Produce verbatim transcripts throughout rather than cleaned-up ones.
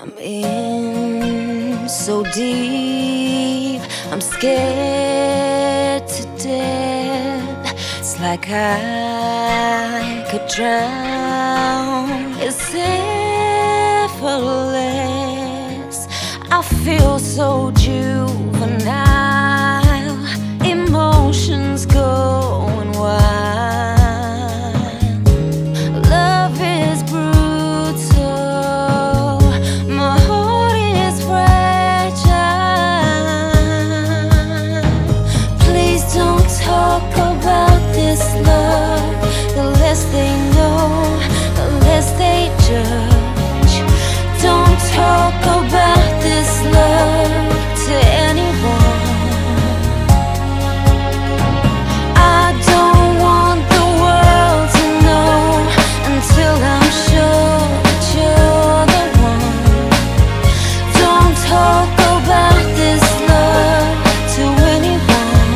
I'm in so deep, I'm scared to death. It's like I could drown. It's effortless. I feel so juvenile. Emotions going wild. Love is brutal. My heart is fragile. Please don't talk about this love. The less they know, the less they judge. Don't talk about this love to anyone. I don't want the world to know until I'm sure that you're the one. Don't talk about this love to anyone.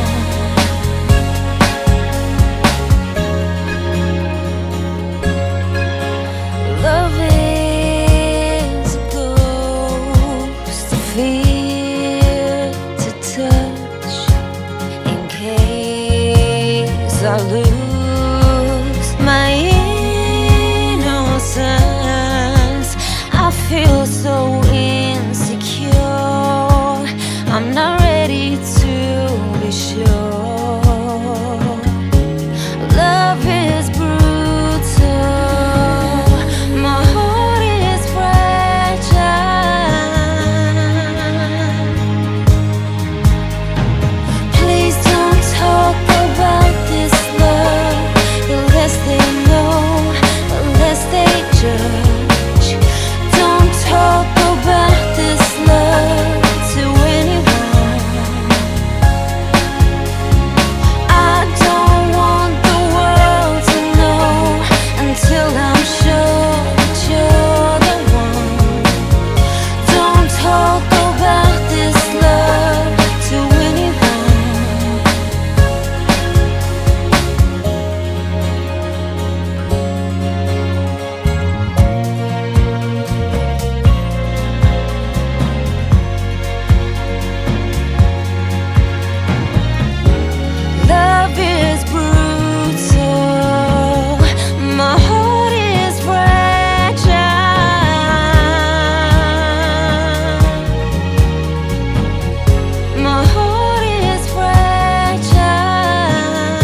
Love is a ghost, a fear to touch. In case I lose my innocence, I feel so insecure. I'm not ready to be sure. Love is brutal. My heart is fragile. Please don't talk about this love. The less they know, the less they judge. Don't talk about this love to anyone. I don't want the world to know until I'm sure that you're the one. Don't talk about this love to anyone. Love is brutal. My heart is fragile. My heart is fragile.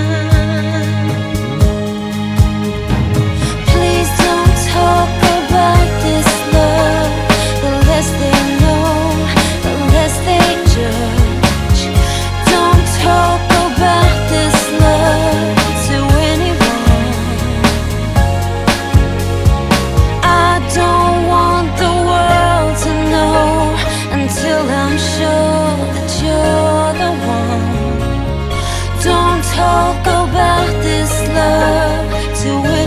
Please don't talk about this love. The less they know, the less they judge. Don't talk about this love to anyone. I don't want the world to know until I'm sure that you're the one. Don't talk about this love to anyone.